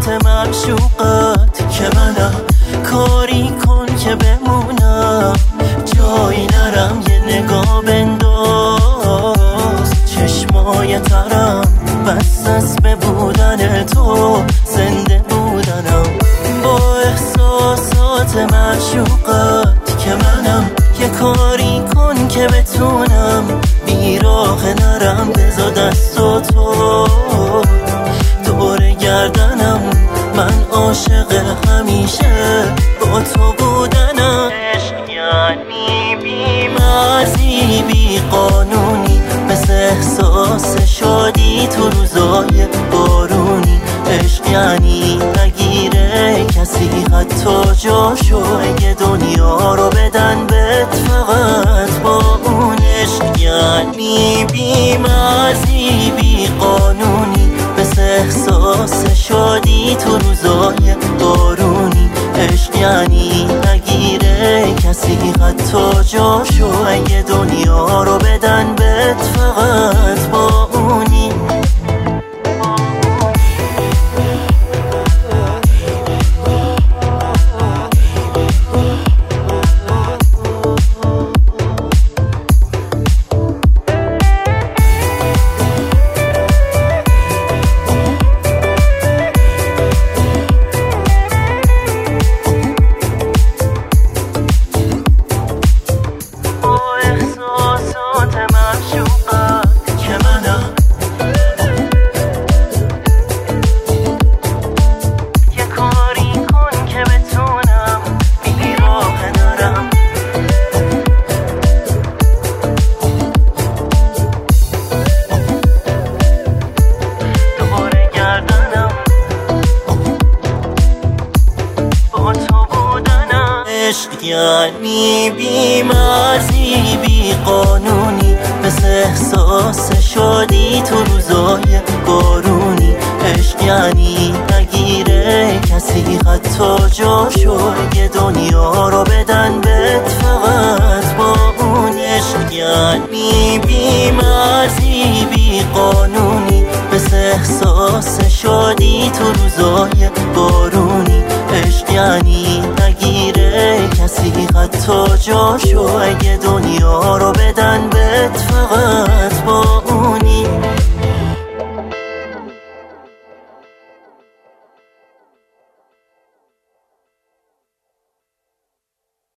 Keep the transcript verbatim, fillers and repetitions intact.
احساسات معشوقت که منم، کاری کن که بمونم، جایی نرم یه نگاه بنداز. چشمای ترم بس از به بودن تو، زنده بودنم با احساسات معشوقت که منم. یه کاری کن که بتونم بیراه نرم، بذار دست و تو دور گردنم. من عاشق همیشه با تو بودنم. عشق یعنی بی مرزی بی قانونی، مثل احساس شادی تو روزای بارونی. عشق یعنی نگیره کسی حتی جاشو، اگه دنیا رو بدن بهت فقط با اون. عشق یعنی بی مرزی بی قانونی، مثل احساس شادی تو روزای بارونی. عشق یعنی نگیره کسی حتی جاشو، اگه دنیا رو بدن بهت فقط با اونی. عشق یعنی بی مرزی بی قانونی، مثل احساس شادی تو روزای بارونی. عشق یعنی نگیره کسی حتی جاشو، اگه دنیا رو بدن بهت فقط با اون. عشق یعنی بی مرزی بی قانونی، مثل احساس شادی تو روزای بارونی. عشق یعنی نگیره کسی حتی جاشو، اگه دنیا